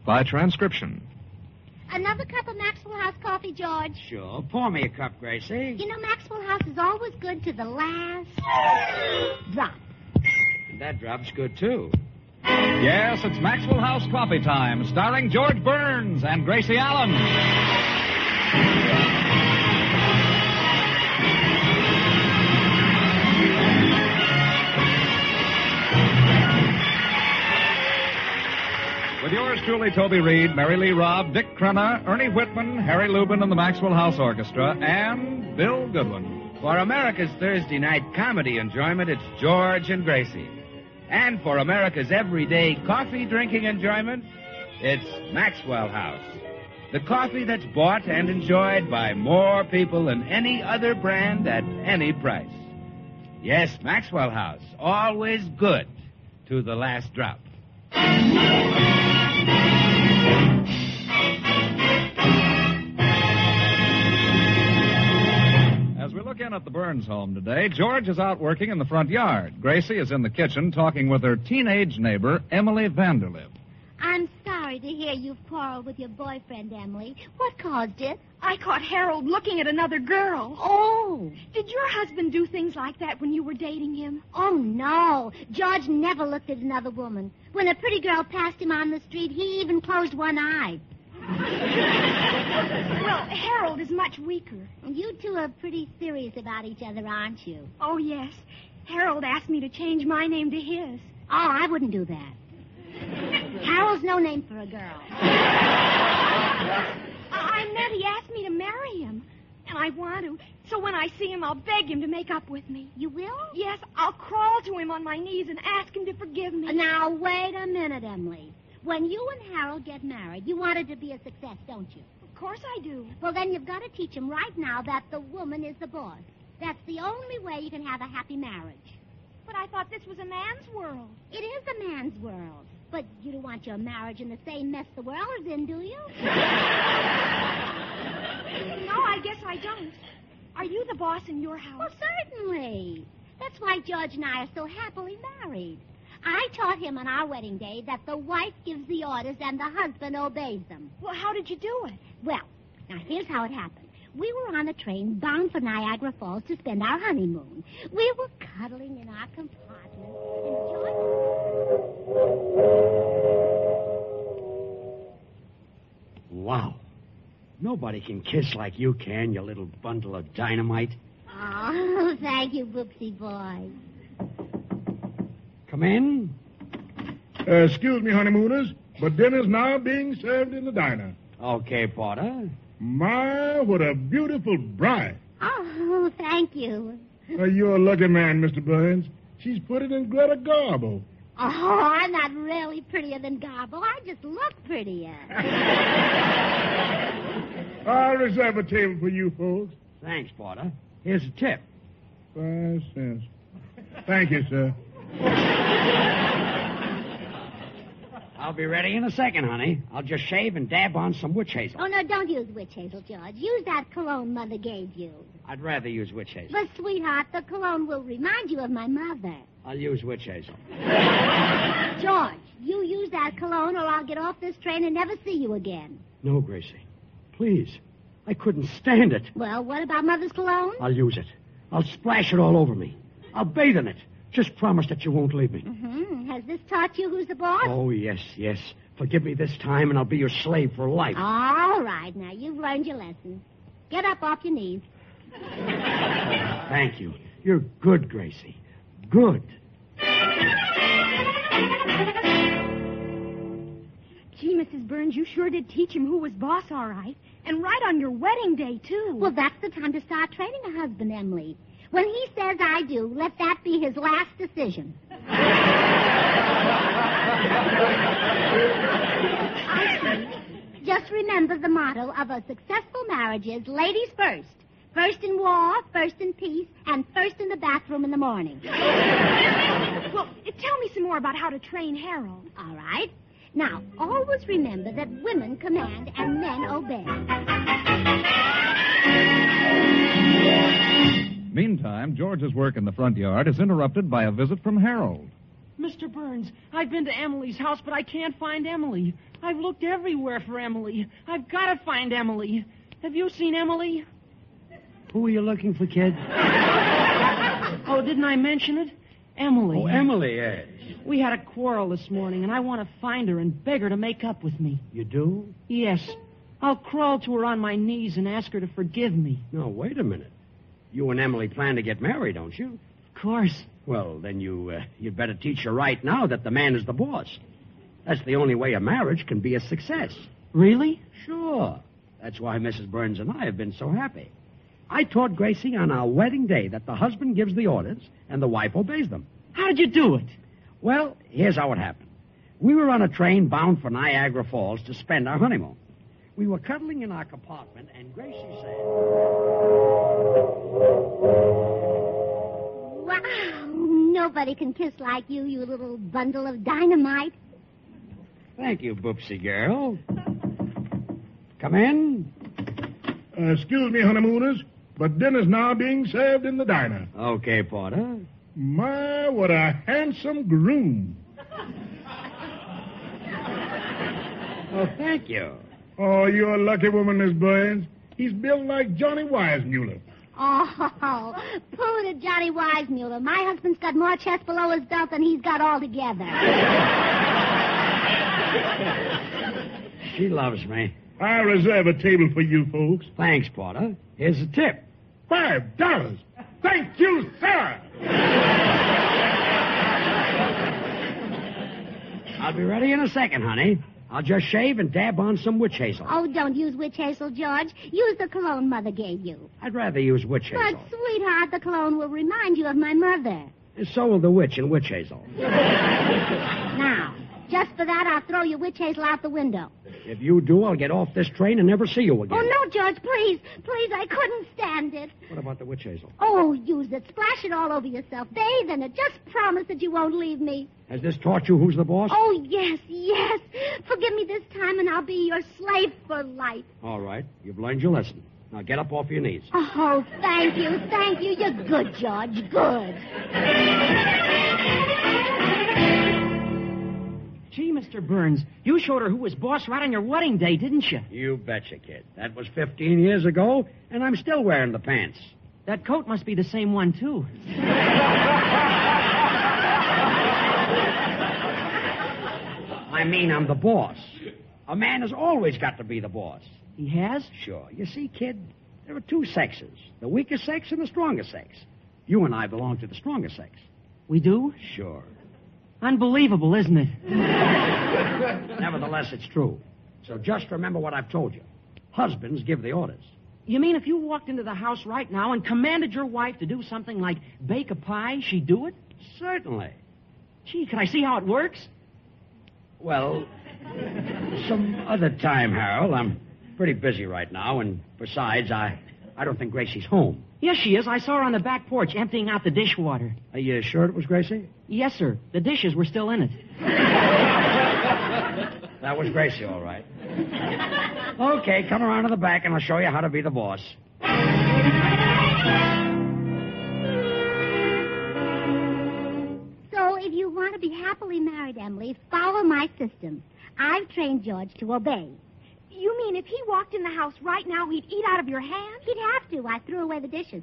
by transcription. Another cup of Maxwell House coffee, George? Sure. Pour me a cup, Gracie. You know, Maxwell House is always good to the last drop. And that drop's good, too. Yes, it's Maxwell House Coffee Time, starring George Burns and Gracie Allen. With yours truly, Toby Reed, Mary Lee Robb, Dick Crenna, Ernie Whitman, Harry Lubin and the Maxwell House Orchestra, and Bill Goodwin. For America's Thursday night comedy enjoyment, it's George and Gracie. And for America's everyday coffee-drinking enjoyment, it's Maxwell House. The coffee that's bought and enjoyed by more people than any other brand at any price. Yes, Maxwell House, always good to the last drop. As we look in at the Burns home today, George is out working in the front yard. Gracie is in the kitchen talking with her teenage neighbor, Emily Vanderlip. I'm sorry to hear you've quarreled with your boyfriend, Emily. What caused it? I caught Harold looking at another girl. Oh. Did your husband do things like that when you were dating him? Oh, no. George never looked at another woman. When a pretty girl passed him on the street, he even closed one eye. Well, Harold is much weaker. And you two are pretty serious about each other, aren't you? Oh, yes. Harold asked me to change my name to his. Oh, I wouldn't do that. Harold's no name for a girl. I meant he asked me to marry him. And I want to. So when I see him, I'll beg him to make up with me. You will? Yes, I'll crawl to him on my knees and ask him to forgive me. Now, wait a minute, Emily. When you and Harold get married, you want it to be a success, don't you? Of course I do. Well, then you've got to teach him right now that the woman is the boss. That's the only way you can have a happy marriage. But I thought this was a man's world. It is a man's world. But you don't want your marriage in the same mess the world is in, do you? No, I guess I don't. Are you the boss in your house? Well, certainly. That's why George and I are so happily married. I taught him on our wedding day that the wife gives the orders and the husband obeys them. Well, how did you do it? Well, now here's how it happened. We were on a train bound for Niagara Falls to spend our honeymoon. We were cuddling in our compartment, and Wow. Nobody can kiss like you can, you little bundle of dynamite. Oh, thank you, Boopsy boy. Come in. Excuse me, honeymooners, but dinner's now being served in the diner. Okay, Porter. My, what a beautiful bride. Oh, thank you. You're a lucky man, Mr. Burns. She's put it in Greta Garbo. Oh, I'm not really prettier than Garbo. I just look prettier. I'll reserve a table for you folks. Thanks, Porter. Here's a tip. 5 cents. Thank you, sir. I'll be ready in a second, honey. I'll just shave and dab on some witch hazel. Oh, no, don't use witch hazel, George. Use that cologne Mother gave you. I'd rather use witch hazel. But, sweetheart, the cologne will remind you of my mother. I'll use witch hazel. George, you use that cologne or I'll get off this train and never see you again. No, Gracie. Please. I couldn't stand it. Well, what about Mother's cologne? I'll use it. I'll splash it all over me. I'll bathe in it. Just promise that you won't leave me. Mm-hmm. Has this taught you who's the boss? Oh, yes, yes. Forgive me this time, and I'll be your slave for life. All right. Now, you've learned your lesson. Get up off your knees. Thank you. You're good, Gracie. Good. Gee, Mrs. Burns, you sure did teach him who was boss, all right. And right on your wedding day, too. Well, that's the time to start training a husband, Emily. When he says I do, let that be his last decision. I see. Just remember the motto of a successful marriage is ladies first. First in war, first in peace, and first in the bathroom in the morning. Well, tell me some more about how to train Harold. All right. Now, always remember that women command and men obey. Meantime, George's work in the front yard is interrupted by a visit from Harold. Mr. Burns, I've been to Emily's house, but I can't find Emily. I've looked everywhere for Emily. I've got to find Emily. Have you seen Emily? Who are you looking for, kid? Oh, didn't I mention it? Emily. Oh, Emily, yes. We had a quarrel this morning, and I want to find her and beg her to make up with me. You do? Yes. I'll crawl to her on my knees and ask her to forgive me. No, wait a minute. You and Emily plan to get married, don't you? Of course. Well, then you'd better teach her right now that the man is the boss. That's the only way a marriage can be a success. Really? Sure. That's why Mrs. Burns and I have been so happy. I taught Gracie on our wedding day that the husband gives the orders and the wife obeys them. How did you do it? Well, here's how it happened. We were on a train bound for Niagara Falls to spend our honeymoon. We were cuddling in our compartment, and Gracie said... Wow, nobody can kiss like you, you little bundle of dynamite. Thank you, Boopsie girl. Come in. Excuse me, honeymooners, but dinner's now being served in the diner. Okay, Porter. My, what a handsome groom. Oh, thank you. Oh, you're a lucky woman, Miss Burns. He's built like Johnny Weissmuller. Oh, pull it, Johnny Weissmuller. My husband's got more chest below his belt than he's got altogether. She loves me. I'll reserve a table for you folks. Thanks, Porter. Here's a tip. $5. Thank you, sir. I'll be ready in a second, honey. I'll just shave and dab on some witch hazel. Oh, don't use witch hazel, George. Use the cologne Mother gave you. I'd rather use witch hazel. But, sweetheart, the cologne will remind you of my mother. And so will the witch and witch hazel. Now, just for that, I'll throw your witch hazel out the window. If you do, I'll get off this train and never see you again. Oh, no, George, please. Please, I couldn't stand it. What about the witch hazel? Oh, use it. Splash it all over yourself. Bathe in it. Just promise that you won't leave me. Has this taught you who's the boss? Oh, yes, yes. Forgive me this time, and I'll be your slave for life. All right. You've learned your lesson. Now get up off your knees. Oh, thank you, thank you. You're good, George, good. Gee, Mr. Burns, you showed her who was boss right on your wedding day, didn't you? You betcha, kid. That was 15 years ago, and I'm still wearing the pants. That coat must be the same one, too. I mean, I'm the boss. A man has always got to be the boss. He has? Sure. You see, kid, there are two sexes, the weaker sex and the stronger sex. You and I belong to the stronger sex. We do? Sure. Unbelievable, isn't it? Nevertheless, it's true. So just remember what I've told you. Husbands give the orders. You mean if you walked into the house right now and commanded your wife to do something like bake a pie, she'd do it? Certainly. Gee, can I see how it works? Well, some other time, Harold. I'm pretty busy right now, and besides, I don't think Gracie's home. Yes, she is. I saw her on the back porch emptying out the dishwater. Are you sure it was Gracie? Yes, sir. The dishes were still in it. That was Gracie, all right. Okay, come around to the back, and I'll show you how to be the boss. So, if you want to be happily married, Emily, follow my system. I've trained George to obey. You mean if he walked in the house right now, he'd eat out of your hand? He'd have to. I threw away the dishes.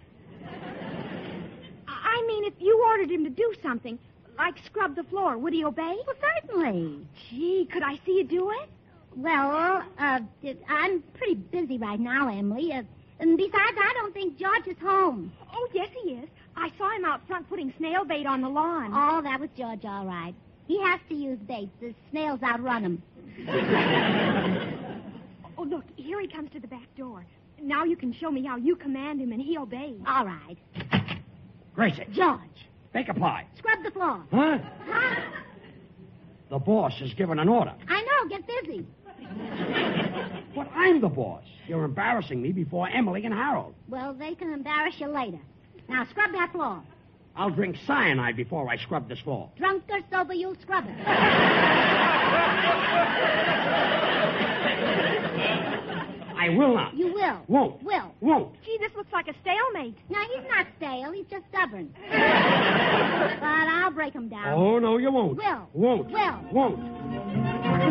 I mean, if you ordered him to do something, like scrub the floor, would he obey? Well, certainly. Gee, could I see you do it? Well, I'm pretty busy right now, Emily. And besides, I don't think George is home. Oh, yes, he is. I saw him out front putting snail bait on the lawn. Oh, that was George, all right. He has to use bait. The snails outrun him. Oh, look, here he comes to the back door. Now you can show me how you command him and he obeys. All right. Gracie. George, Bake a pie. scrub the floor. Huh? Huh? The boss has given an order. I know. Get busy. But I'm the boss. You're embarrassing me before Emily and Harold. Well, they can embarrass you later. Now, scrub that floor. I'll drink cyanide before I scrub this floor. Drunk or sober, you'll scrub it. I I will not. You will. Won't. Will. Won't. Gee, this looks like a stalemate. No, he's not stale. He's just stubborn. But I'll break him down. Oh, no, you won't. Will. Won't. Will. Won't.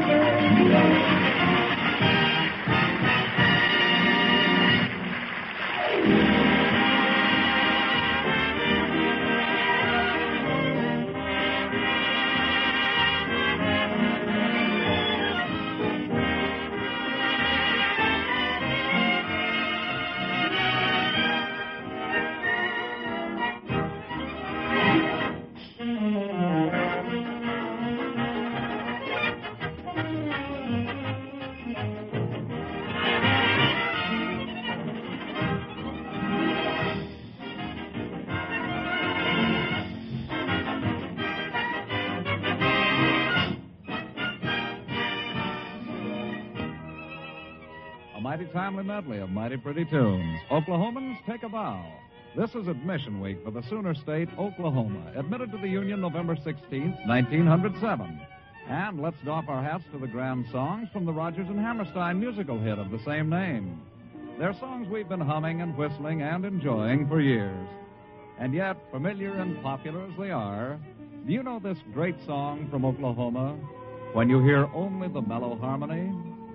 Mighty timely medley of mighty pretty tunes. Oklahomans, take a bow. This is admission week for the Sooner State, Oklahoma, admitted to the Union November 16th, 1907. And let's doff our hats to the grand songs from the Rodgers and Hammerstein musical hit of the same name. They're songs we've been humming and whistling and enjoying for years. And yet, familiar and popular as they are, do you know this great song from Oklahoma? When you hear only the mellow harmony?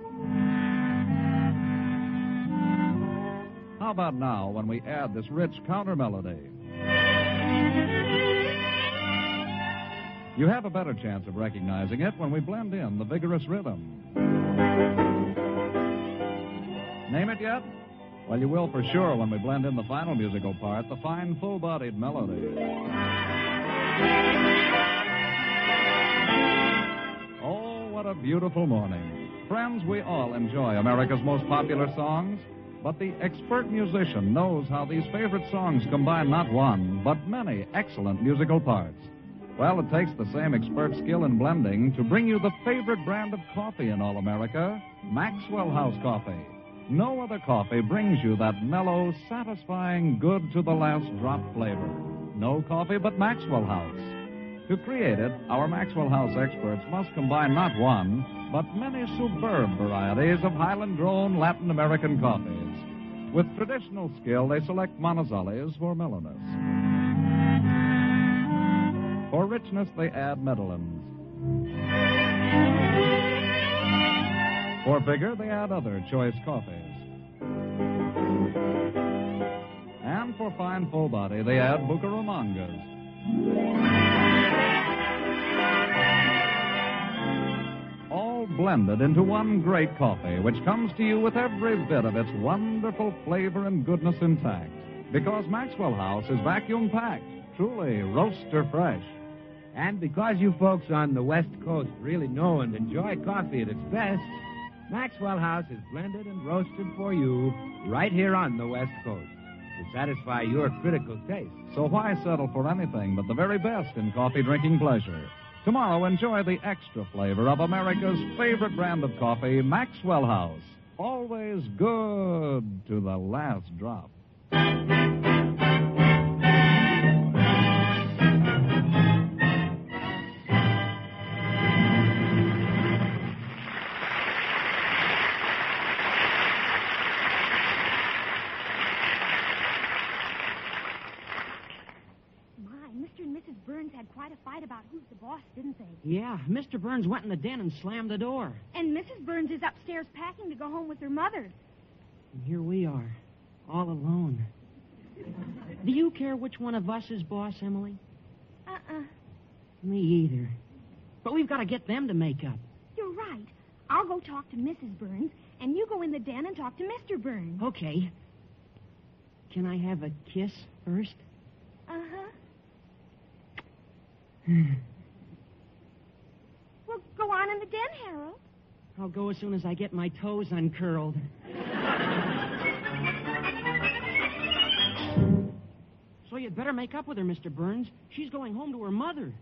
How about now when we add this rich counter melody? You have a better chance of recognizing it when we blend in the vigorous rhythm. Name it yet? Well, you will for sure when we blend in the final musical part, the fine, full-bodied melody. Oh, what a beautiful morning. Friends, we all enjoy America's most popular songs. But the expert musician knows how these favorite songs combine not one, but many excellent musical parts. Well, it takes the same expert skill in blending to bring you the favorite brand of coffee in all America, Maxwell House Coffee. No other coffee brings you that mellow, satisfying, good-to-the-last-drop flavor. No coffee but Maxwell House. To create it, our Maxwell House experts must combine not one, but many superb varieties of Highland-grown Latin American coffees. With traditional skill, they select Monazales for mellowness. For richness, they add Medellins. For vigor, they add other choice coffees. And for fine full body, they add Bucaramangas. All blended into one great coffee, which comes to you with every bit of its wonderful flavor and goodness intact. Because Maxwell House is vacuum-packed, truly roaster fresh. And because you folks on the West Coast really know and enjoy coffee at its best, Maxwell House is blended and roasted for you right here on the West Coast to satisfy your critical taste. So why settle for anything but the very best in coffee drinking pleasure? Tomorrow, enjoy the extra flavor of America's favorite brand of coffee, Maxwell House. Always good to the last drop. Burns had quite a fight about who's the boss, didn't they? Yeah, Mr. Burns went in the den and slammed the door. And Mrs. Burns is upstairs packing to go home with her mother. And here we are, all alone. Do you care which one of us is boss, Emily? Me either. But we've got to get them to make up. You're right. I'll go talk to Mrs. Burns, and you go in the den and talk to Mr. Burns. Okay. Can I have a kiss first? Well, go on in the den, Harold. I'll go as soon as I get my toes uncurled. So you'd better make up with her, Mr. Burns. She's going home to her mother.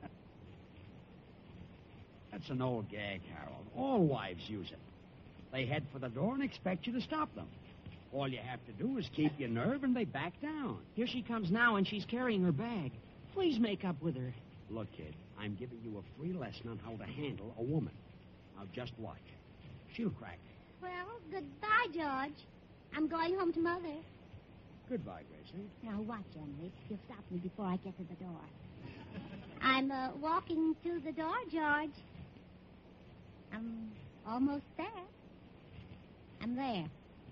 That's an old gag, Harold. All wives use it. They head for the door and expect you to stop them. All you have to do is keep your nerve and they back down. Here she comes now, and she's carrying her bag. Please make up with her. Look, kid, I'm giving you a free lesson on how to handle a woman. Now, just watch. She'll crack. Well, goodbye, George. I'm going home to Mother. Goodbye, Gracie. Now, watch, Emily. You'll stop me before I get to the door. I'm walking to the door, George. I'm almost there. I'm there.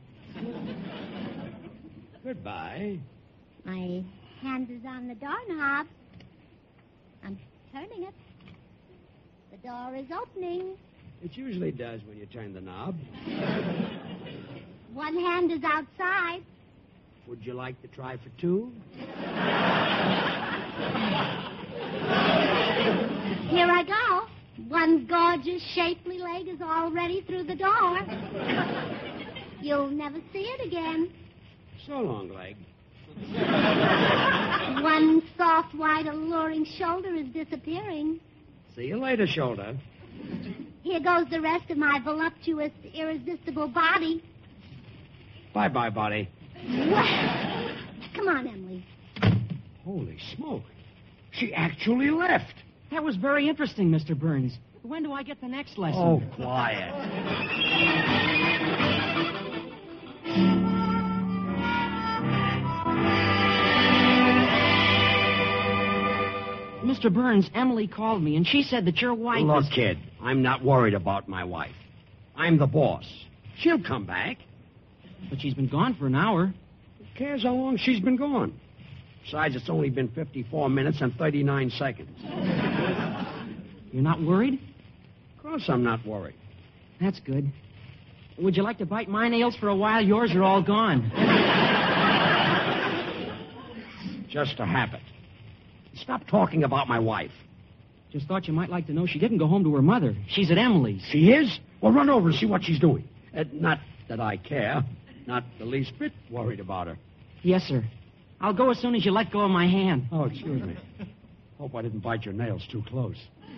Goodbye. My hand is on the doorknob. I'm turning it. The door is opening. It usually does when you turn the knob. One hand is outside. Would you like to try for two? Here I go. One gorgeous, shapely leg is already through the door. You'll never see it again. So long, leg. One soft, white, alluring shoulder is disappearing. See you later, shoulder. Here goes the rest of my voluptuous, irresistible body. Bye-bye, body. Well, come on, Emily. Holy smoke. She actually left. That was very interesting, Mr. Burns. When do I get the next lesson? Oh, quiet. Mr. Burns, Emily called me, and she said that your wife Look, is... kid, I'm not worried about my wife. I'm the boss. She'll come back. But she's been gone for an hour. Who cares how long she's been gone? Besides, it's only been 54 minutes and 39 seconds. You're not worried? Of course I'm not worried. That's good. Would you like to bite my nails for a while? Yours are all gone. Just a habit. Stop talking about my wife. Just thought you might like to know she didn't go home to her mother. She's at Emily's. She is? Well, run over and see what she's doing. Not that I care. Not the least bit worried about her. Yes, sir. I'll go as soon as you let go of my hand. Oh, excuse me. Hope I didn't bite your nails too close.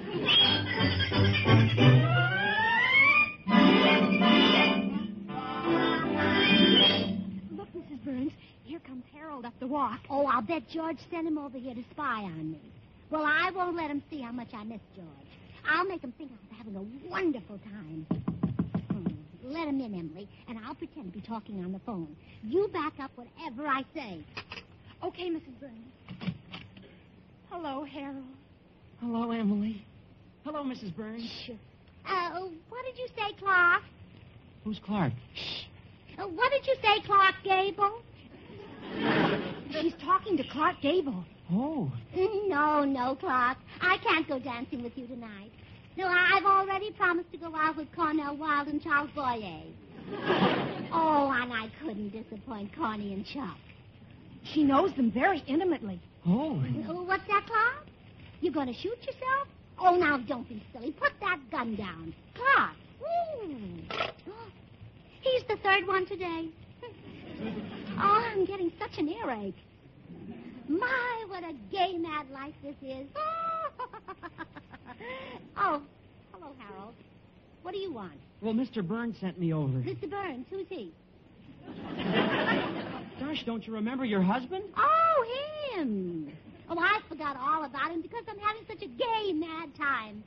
Look, Mrs. Burns, here comes Harold up the walk. Oh, I'll bet George sent him over here to spy on me. Well, I won't let him see how much I miss George. I'll make him think I'm having a wonderful time. Let him in, Emily, and I'll pretend to be talking on the phone. You back up whatever I say. Okay, Mrs. Burns. Hello, Harold. Hello, Emily. Hello, Mrs. Burns. Shh. What did you say, Clark? Who's Clark? What did you say, Clark Gable? She's talking to Clark Gable. Oh. No, Clark. I can't go dancing with you tonight. No, I've already promised to go out with Cornell Wilde and Charles Boyer. Oh, and I couldn't disappoint Corny and Chuck. She knows them very intimately. Oh. What's that, Clark? You going to shoot yourself? Oh, now, don't be silly. Put that gun down. Clark. He's the third one today. Oh, I'm getting such an earache. My, what a gay, mad life this is. Oh, hello, Harold. What do you want? Well, Mr. Burns sent me over. Mr. Burns, who's he? Gosh, don't you remember your husband? Oh, him. Oh, I forgot all about him because I'm having such a gay, mad time.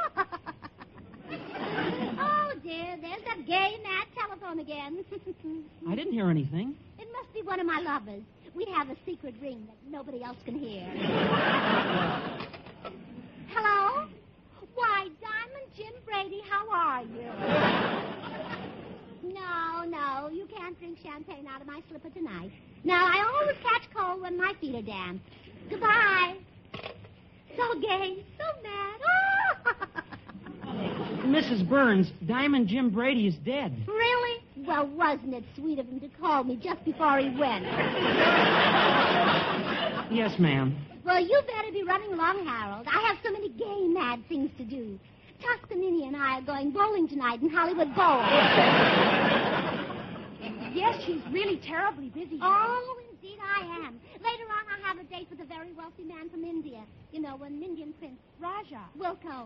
Oh, dear, there's that gay, mad telephone again. I didn't hear anything. It must be one of my lovers. We have a secret ring that nobody else can hear. Hello? Why, Diamond Jim Brady, how are you? No, you can't drink champagne out of my slipper tonight. Now, I always catch cold when my feet are damp. Goodbye. So gay, so mad. Mrs. Burns, Diamond Jim Brady is dead. Really? Well, wasn't it sweet of him to call me just before he went? Yes, ma'am. Well, you better be running along, Harold. I have so many gay, mad things to do. Toscanini and I are going bowling tonight in Hollywood Bowl. Yes, she's really terribly busy. Oh, indeed I am. Later on, I'll have a date with a very wealthy man from India. You know, an Indian prince. Raja. Wilco.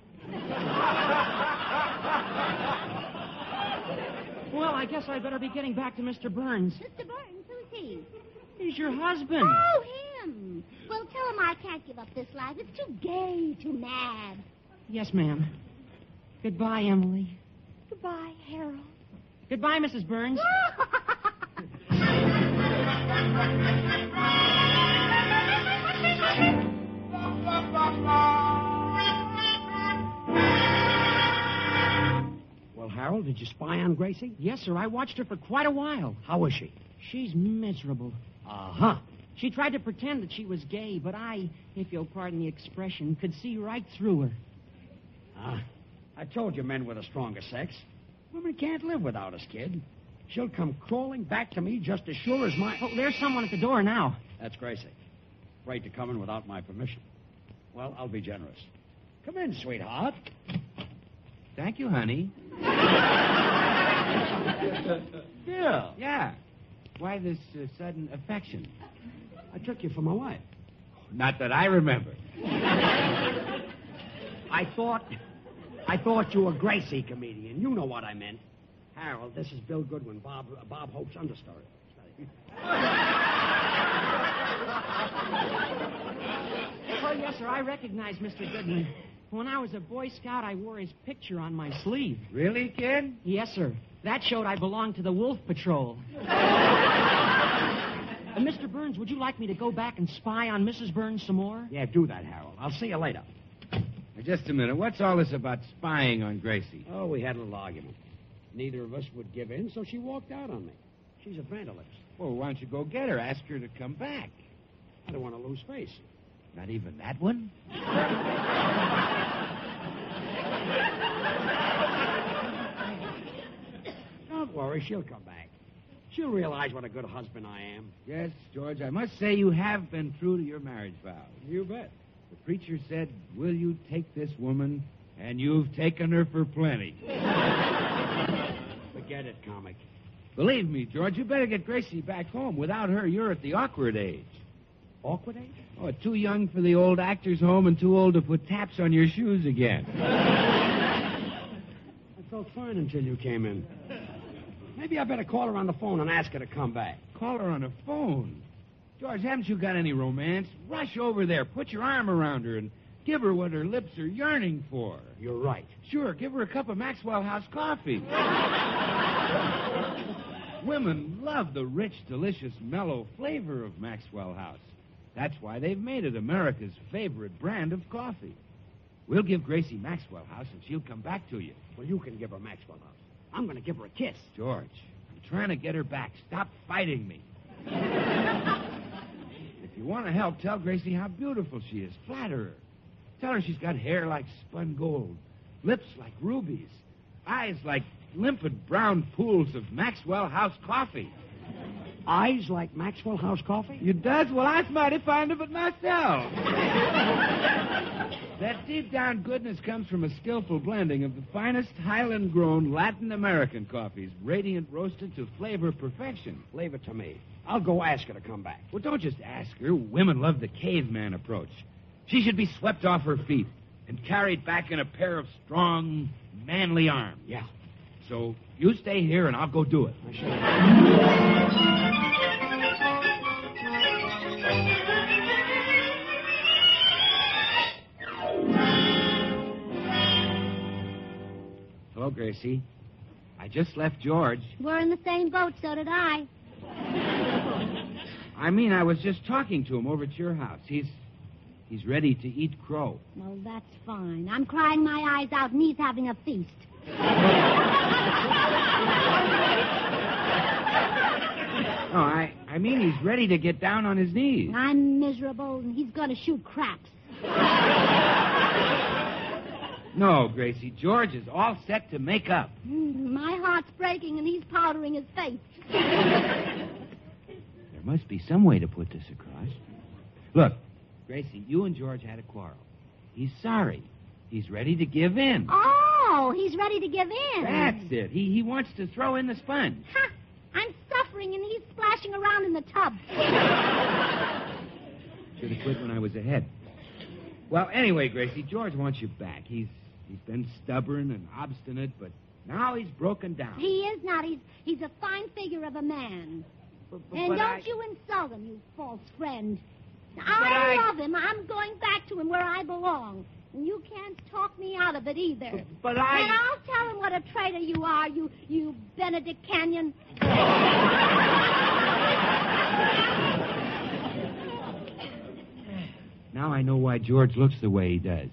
Well, I guess I better be getting back to Mr. Burns. Mr. Burns, who's he? He's your husband. Oh, him. Well, tell him I can't give up this life. It's too gay, too mad. Yes, ma'am. Goodbye, Emily. Goodbye, Harold. Goodbye, Mrs. Burns. Well, Harold, did you spy on Gracie? Yes, sir. I watched her for quite a while. How is she? She's miserable. Uh-huh. She tried to pretend that she was gay, but I, if you'll pardon the expression, could see right through her. I told you men were the stronger sex. Women can't live without us, kid. She'll come crawling back to me just as sure as my... Oh, there's someone at the door now. That's Gracie. Afraid to come in without my permission. Well, I'll be generous. Come in, sweetheart. Thank you, honey. Bill. Yeah. Why this sudden affection? I took you for my wife. Not that I remember. I thought you were Gracie, comedian. You know what I meant. Harold, this is Bill Goodwin, Bob Hope's understudy. Oh, yes, sir. I recognize Mr. Goodwin. When I was a Boy Scout, I wore his picture on my sleeve. Really, kid? Yes, sir. That showed I belonged to the Wolf Patrol. Mr. Burns, would you like me to go back and spy on Mrs. Burns some more? Yeah, do that, Harold. I'll see you later. Now, just a minute. What's all this about spying on Gracie? Oh, we had a little argument. Neither of us would give in, so she walked out on me. She's a vandalist. Well, why don't you go get her? Ask her to come back. I don't want to lose face. Not even that one? Don't worry, she'll come back. She'll realize what a good husband I am. Yes, George, I must say you have been true to your marriage vows. You bet. The preacher said, will you take this woman? And you've taken her for plenty. Forget it, comic. Believe me, George, you better get Gracie back home. Without her, you're at the awkward age. Awkward age? Oh, too young for the old actor's home and too old to put taps on your shoes again. I felt fine until you came in. Maybe I better call her on the phone and ask her to come back. Call her on the phone. George, haven't you got any romance? Rush over there, put your arm around her, and give her what her lips are yearning for. You're right. Sure, give her a cup of Maxwell House coffee. Women love the rich, delicious, mellow flavor of Maxwell House. That's why they've made it America's favorite brand of coffee. We'll give Gracie Maxwell House, and she'll come back to you. Well, you can give her Maxwell House. I'm going to give her a kiss. George, I'm trying to get her back. Stop fighting me. If you want to help, tell Gracie how beautiful she is. Flatter her. Tell her she's got hair like spun gold, lips like rubies, eyes like limpid brown pools of Maxwell House coffee. Eyes like Maxwell House coffee? You does? Well, I was mighty fond of it myself. That deep-down goodness comes from a skillful blending of the finest Highland-grown Latin American coffees, radiant roasted to flavor perfection. Leave it to me. I'll go ask her to come back. Well, don't just ask her. Women love the caveman approach. She should be swept off her feet and carried back in a pair of strong, manly arms. Yeah. So you stay here, and I'll go do it. I shall. Hello, Gracie. I just left George. We're in the same boat, so did I. I mean, I was just talking to him over at your house. He's ready to eat crow. Well, that's fine. I'm crying my eyes out, and he's having a feast. Oh, I mean he's ready to get down on his knees. I'm miserable, and he's going to shoot craps. No, Gracie, George is all set to make up. My heart's breaking, and he's powdering his face. There must be some way to put this across. Look, Gracie, you and George had a quarrel. He's sorry. He's ready to give in. Oh, he's ready to give in. That's it. He wants to throw in the sponge. Ha! I'm suffering, and he's splashing around in the tub. Should have quit when I was ahead. Well, anyway, Gracie, George wants you back. He's been stubborn and obstinate, but now he's broken down. He is not. He's a fine figure of a man. But And I- don't you insult him, you false friend. I love him. I'm going back to him where I belong. And you can't talk me out of it either. But And I'll tell him what a traitor you are, you Benedict Canyon. Now I know why George looks the way he does.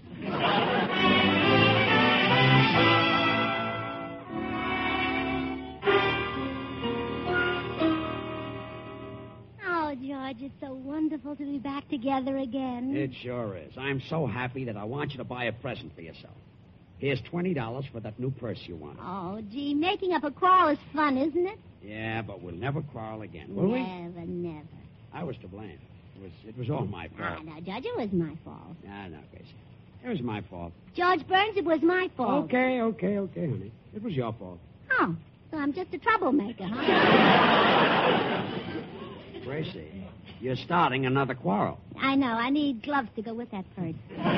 Oh, George, it's so wonderful to be back together again. It sure is. I'm so happy that I want you to buy a present for yourself. Here's $20 for that new purse you want. Oh, gee, making up a quarrel is fun, isn't it? Yeah, but we'll never quarrel again, will we? Never. I was to blame. It was all my fault. Ah, no, George, it was my fault. No, Gracie. It was my fault. George Burns, it was my fault. Okay, honey. It was your fault. Oh, so I'm just a troublemaker, huh? Gracie, you're starting another quarrel. I know. I need gloves to go with that purse.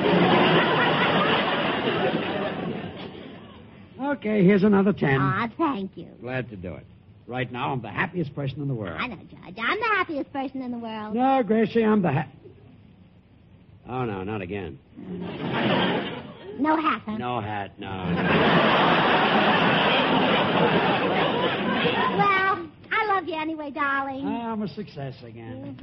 Okay, here's another 10. Ah, thank you. Glad to do it. Right now, I'm the happiest person in the world. I know, George. I'm the happiest person in the world. No, Gracie, I'm the Oh, no, not again. No hat, huh? No hat, no. Well, I love you anyway, darling. I'm a success again.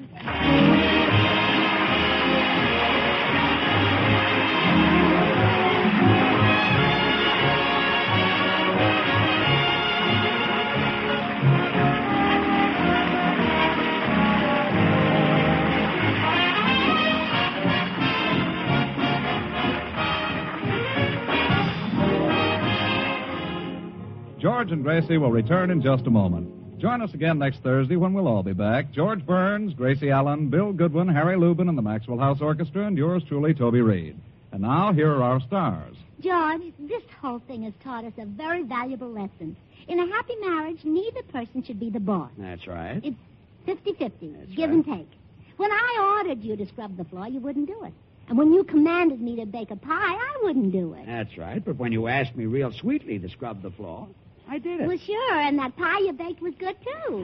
George and Gracie will return in just a moment. Join us again next Thursday when we'll all be back. George Burns, Gracie Allen, Bill Goodwin, Harry Lubin, and the Maxwell House Orchestra, and yours truly, Toby Reed. And now, here are our stars. George, this whole thing has taught us a very valuable lesson. In a happy marriage, neither person should be the boss. That's right. It's 50-50, That's give right. and take. When I ordered you to scrub the floor, you wouldn't do it. And when you commanded me to bake a pie, I wouldn't do it. That's right. But when you asked me real sweetly to scrub the floor, I did it. Well, sure, and that pie you baked was good, too.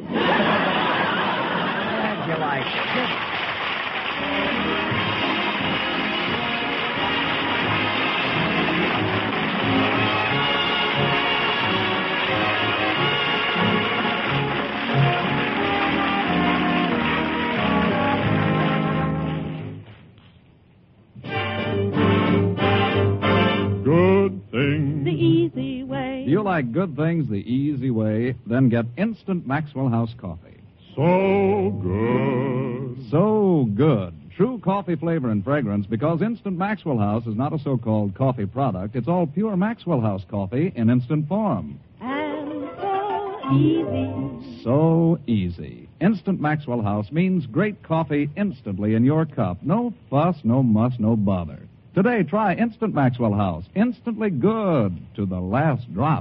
Glad you liked Good thing. The easy way. Do you like good things the easy way? Then get instant Maxwell House coffee. So good. So good. True coffee flavor and fragrance because Instant Maxwell House is not a so-called coffee product. It's all pure Maxwell House coffee in instant form. And so easy. So easy. Instant Maxwell House means great coffee instantly in your cup. No fuss, no muss, no bother. Today, try Instant Maxwell House. Instantly good to the last drop.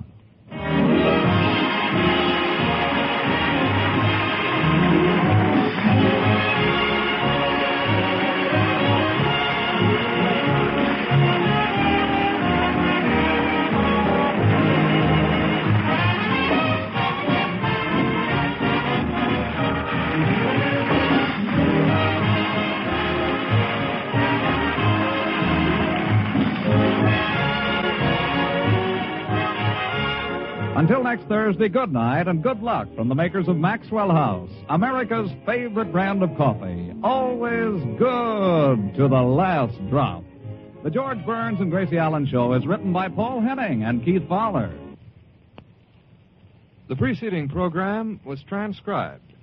Until next Thursday, good night and good luck from the makers of Maxwell House, America's favorite brand of coffee. Always good to the last drop. The George Burns and Gracie Allen Show is written by Paul Henning and Keith Fowler. The preceding program was transcribed.